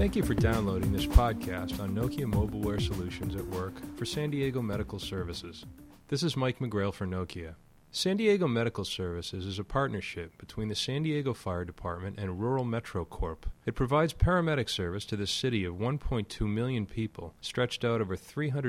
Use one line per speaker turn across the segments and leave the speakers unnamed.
Thank you for downloading this podcast on Nokia Mobileware Solutions at Work for San Diego Medical Services. This is Mike McGrail for Nokia. San Diego Medical Services is a partnership between the San Diego Fire Department and Rural Metro Corp. It provides paramedic service to the city of 1.2 million people, stretched out over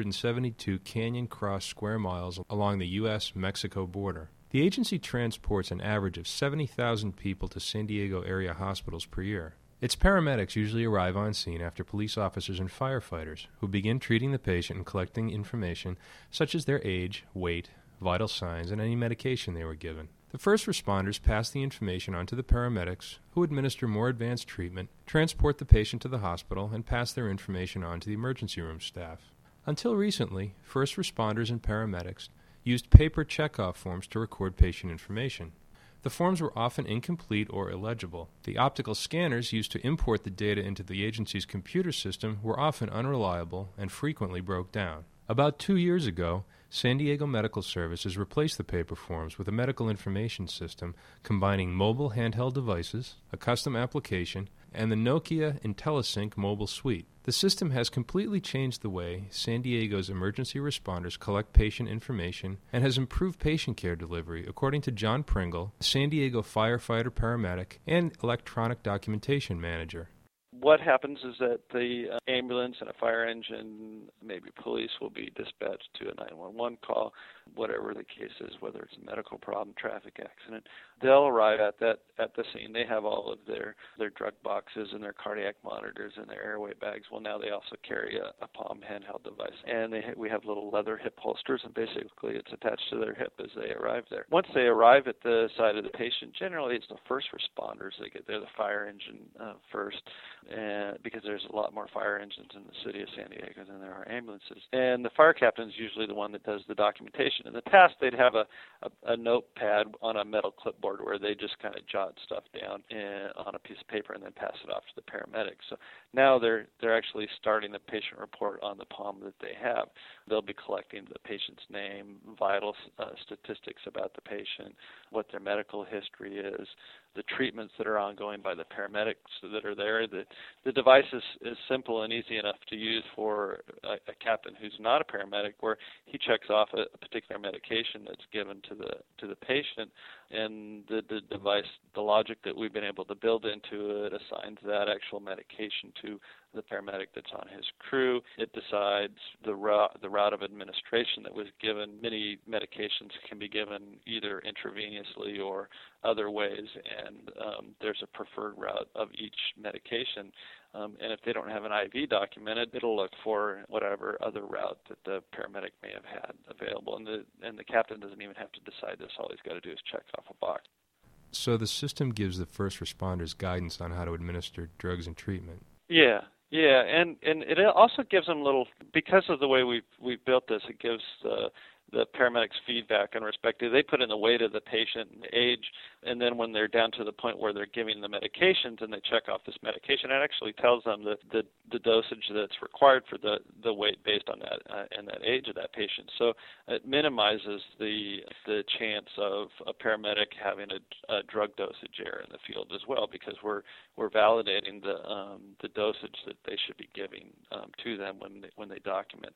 372 Canyon Cross square miles along the U.S.-Mexico border. The agency transports an average of 70,000 people to San Diego area hospitals per year. Its paramedics usually arrive on scene after police officers and firefighters, who begin treating the patient and collecting information such as their age, weight, vital signs, and any medication they were given. The first responders pass the information on to the paramedics, who administer more advanced treatment, transport the patient to the hospital, and pass their information on to the emergency room staff. Until recently, first responders and paramedics used paper checkoff forms to record patient information. The forms were often incomplete or illegible. The optical scanners used to import the data into the agency's computer system were often unreliable and frequently broke down. About 2 years ago, San Diego Medical Services replaced the paper forms with a medical information system combining mobile handheld devices, a custom application, and the Nokia IntelliSync mobile suite. The system has completely changed the way San Diego's emergency responders collect patient information and has improved patient care delivery, according to John Pringle, San Diego firefighter paramedic and electronic documentation manager.
What happens is that the ambulance and a fire engine, maybe police, will be dispatched to a 911 call, whatever the case is, whether it's a medical problem, traffic accident. They'll arrive at the scene. They have all of their drug boxes and their cardiac monitors and their airway bags. Well, now they also carry a Palm handheld device. And we have little leather hip holsters, and basically it's attached to their hip as they arrive there. Once they arrive at the side of the patient, generally it's the first responders that get there, the fire engine first, because there's a lot more fire engines in the city of San Diego than there are ambulances. And the fire captain's usually the one that does the documentation. In the past, they'd have a notepad on a metal clipboard where they just kind of jot stuff down on a piece of paper and then pass it off to the paramedics. So now they're actually starting the patient report on the Palm that they have. They'll be collecting the patient's name, vital statistics about the patient, what their medical history is, the treatments that are ongoing by the paramedics that are there. The device is simple and easy enough to use for a captain who's not a paramedic, where he checks off a particular medication that's given to the patient, and the device, the logic that we've been able to build into it, assigns that actual medication to the paramedic that's on his crew. It decides the route of administration that was given. Many medications can be given either intravenously or other ways, and there's a preferred route of each medication. And if they don't have an IV documented, it'll look for whatever other route that the paramedic may have had available. And the captain doesn't even have to decide this. All he's got to do is check off a box.
So the system gives the first responders guidance on how to administer drugs and treatment.
Yeah, and it also gives them because of the way we've built this, it gives the paramedics feedback and respective. They put in the weight of the patient and the age, and then when they're down to the point where they're giving the medications and they check off this medication, it actually tells them the dosage that's required for the weight based on that and that age of that patient. So it minimizes the chance of a paramedic having a drug dosage error in the field as well, because we're validating the dosage that they should be giving to them when they document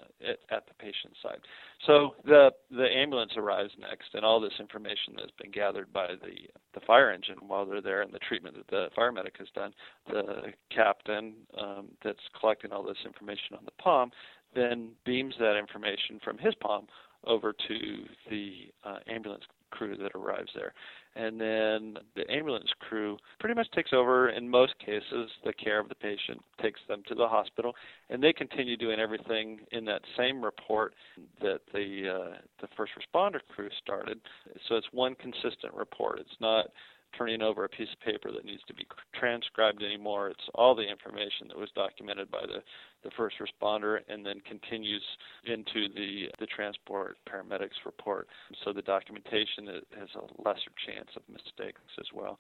at the patient's side. So the ambulance arrives next, and all this information that's been gathered by the fire engine while they're there and the treatment that the paramedic has done, the captain that's collecting all this information on the Palm then beams that information from his Palm over to the ambulance crew that arrives there. And then the ambulance crew pretty much takes over, in most cases, the care of the patient, takes them to the hospital, and they continue doing everything in that same report that the first responder crew started. So it's one consistent report. It's not turning over a piece of paper that needs to be transcribed anymore. It's all the information that was documented by the first responder and then continues into the transport paramedics report. So the documentation has a lesser chance of mistakes as well.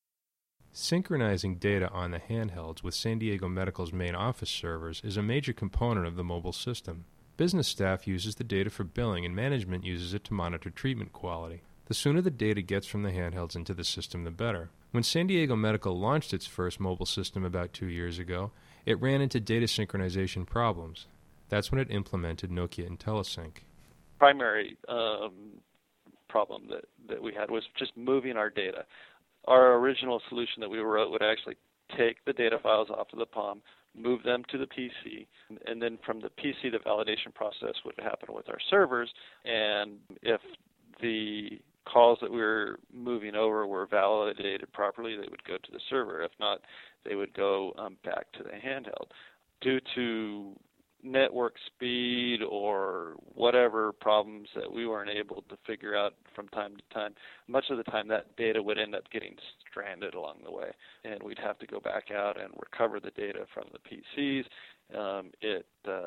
Synchronizing data on the handhelds with San Diego Medical's main office servers is a major component of the mobile system. Business staff uses the data for billing, and management uses it to monitor treatment quality. The sooner the data gets from the handhelds into the system, the better. When San Diego Medical launched its first mobile system about 2 years ago, it ran into data synchronization problems. That's when it implemented Nokia IntelliSync.
Primary problem that we had was just moving our data. Our original solution that we wrote would actually take the data files off of the Palm, move them to the PC, and then from the PC the validation process would happen with our servers, and if the calls that we were moving over were validated properly, they would go to the server. If not, they would go back to the handheld. Due to network speed or whatever problems that we weren't able to figure out from time to time, much of the time that data would end up getting stranded along the way, and we'd have to go back out and recover the data from the PCs. It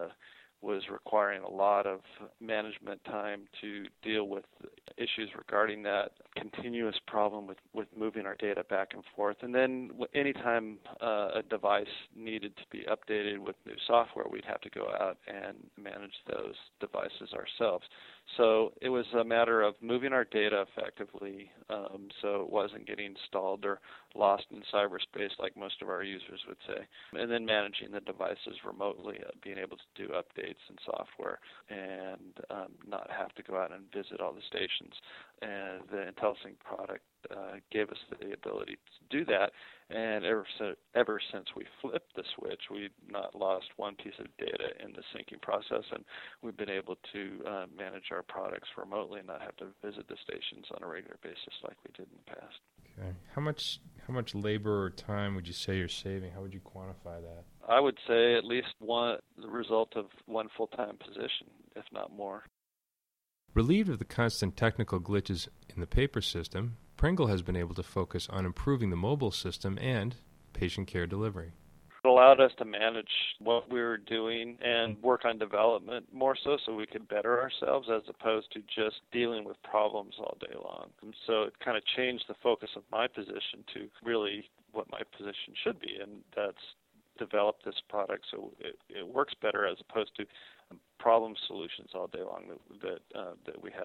was requiring a lot of management time to deal with issues regarding that continuous problem with moving our data back and forth. And then anytime a device needed to be updated with new software, we'd have to go out and manage those devices ourselves. So it was a matter of moving our data effectively so it wasn't getting stalled or lost in cyberspace like most of our users would say. And then managing the devices remotely, being able to do updates in software and not have to go out and visit all the stations. And the IntelliSync product gave us the ability to do that. And ever since we flipped the switch, we've not lost one piece of data in the syncing process, and we've been able to manage our products remotely and not have to visit the stations on a regular basis like we did in the past.
Okay. How much labor or time would you say you're saving? How would you quantify that?
I would say at least the result of one full-time position, if not more.
Relieved of the constant technical glitches in the paper system, Pringle has been able to focus on improving the mobile system and patient care delivery.
It allowed us to manage what we were doing and work on development more so we could better ourselves as opposed to just dealing with problems all day long. And so it kind of changed the focus of my position to really what my position should be, and that's develop this product so it works better as opposed to problem solutions all day long that we had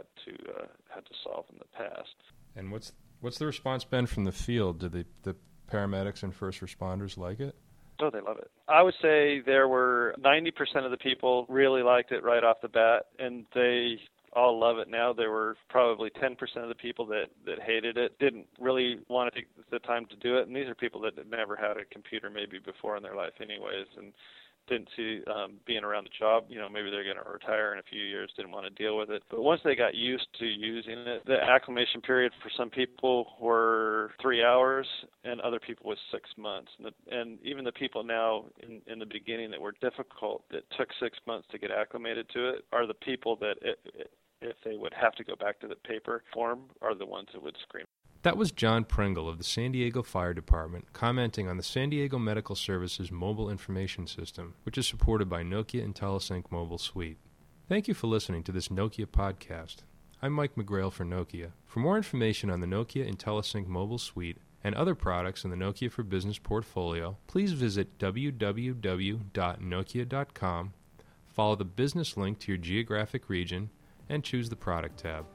to solve in the past.
And what's the response been from the field? Do the paramedics and first responders like it?
Oh, they love it. I would say there were 90% of the people really liked it right off the bat, and they all love it now. There were probably 10% of the people that hated it, didn't really want to take the time to do it, and these are people that had never had a computer maybe before in their life anyways, and didn't see being around the job. Maybe they're going to retire in a few years, didn't want to deal with it. But once they got used to using it, the acclimation period for some people were 3 hours and other people was 6 months. And even the people now in the beginning that were difficult, that took 6 months to get acclimated to it, are the people that if they would have to go back to the paper form, are the ones that would scream.
That was John Pringle of the San Diego Fire Department commenting on the San Diego Medical Services mobile information system, which is supported by Nokia IntelliSync Mobile Suite. Thank you for listening to this Nokia podcast. I'm Mike McGrail for Nokia. For more information on the Nokia IntelliSync Mobile Suite and other products in the Nokia for Business portfolio, please visit www.nokia.com, follow the business link to your geographic region, and choose the product tab.